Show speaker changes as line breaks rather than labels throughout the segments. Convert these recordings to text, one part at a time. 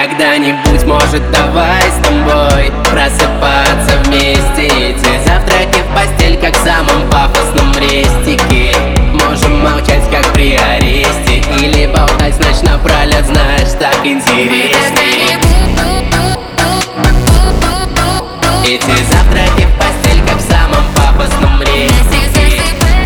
Когда-нибудь, может, давай с тобой просыпаться вместе. Эти завтраки в постель, как в самом пафосном рестике. Можем молчать, как при аресте, или болтать ночь напролет, знаешь, так интереснее. Эти завтраки в постель, как в самом пафосном рестике.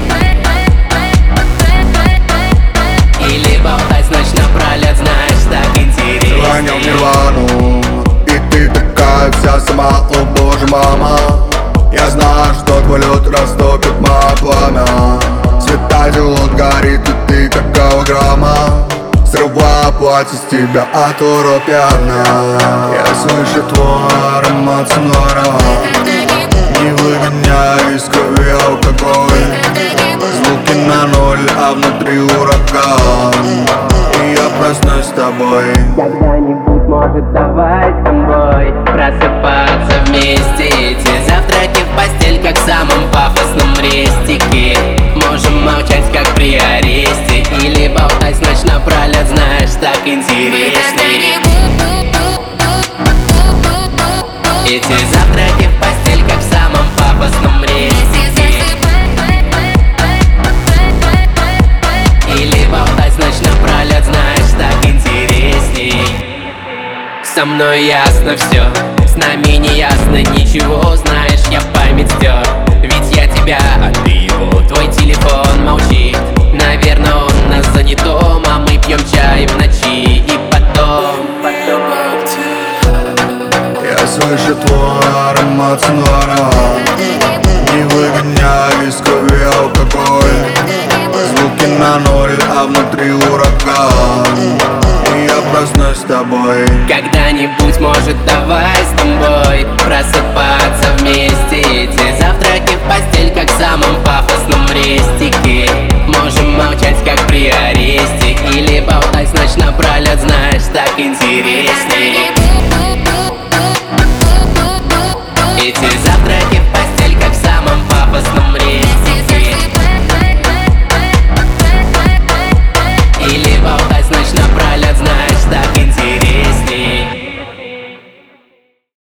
Или болтать ночь напролет, знаешь, так интереснее.
Звонил Нирвану, и ты такая вся сама, о боже, мама. Я знаю, что твой лед растопит мое пламя. Светодиод горит, и ты как голограмма. Срываю платье с тебя, а то пьяна. Я слышу твой аромат снора. Не выгоняй из крови алкоголь. Звуки на ноль, а внутри ураган. И я проснусь с тобой.
Когда-нибудь, может, давай с тобой просыпаться вместе. Эти завтраки в постель, как в самом пафосном рестике. Можем молчать, как при аресте, или болтать ночь напролет, знаешь, так интереснее. Эти завтраки в постель, как в самом пафосном рестике. Или болтать ночь напролет, знаешь, так интересней. Со мной ясно все, с нами не ясно ничего. Знаешь, я память стер, ведь я тебя, а ты его. Твой телефон молчит, наверное, он на занятом. А мы пьем чай в ночи, и потом
Я слышу твой аромат снора. Не выгоняй из крови алкоголь. Звуки на ноль, а внутри ураган. И я проснусь с тобой.
когда-нибудь, может, давай с тобой просыпаться вместе. Эти завтраки в постель, как в самом пафосном рестике. Можем молчать, как при аресте, или болтать ночь напролет, знаешь, так интереснее.